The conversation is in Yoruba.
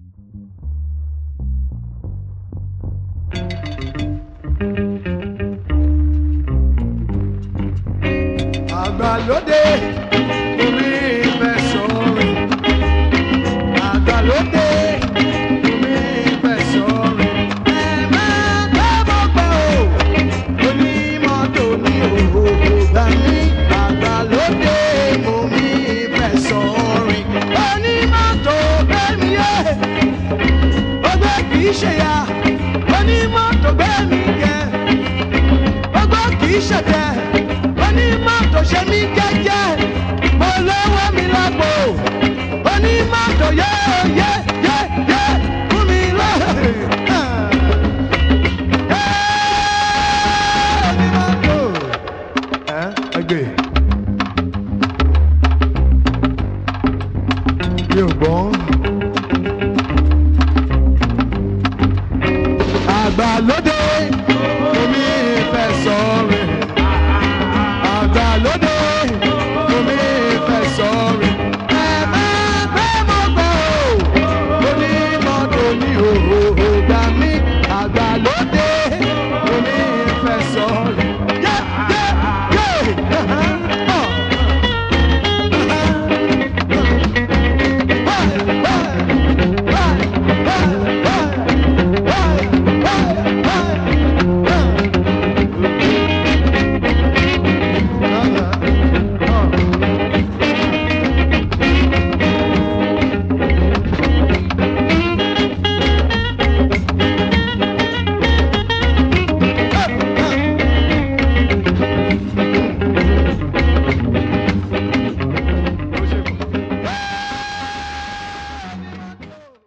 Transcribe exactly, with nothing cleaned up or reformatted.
Àgbàlódé omi ìfẹ́ sọ̀rọ̀. Àgbàlódé omi ìfẹ́ sọ̀rọ̀. Ẹ máa gbọ́ bọ́ o, onímọ́tò ní òhòhò gbà mí. Àgbàlódé omi ìfẹ́ sọ̀rọ̀. Onímọ́tò gbé mi yé, ọgbẹ́ kì í ṣe ya. Onímọ́tò gbé mi yé, ọgbẹ́ kì í ṣe tẹ. Onímọ́tò ṣe mí.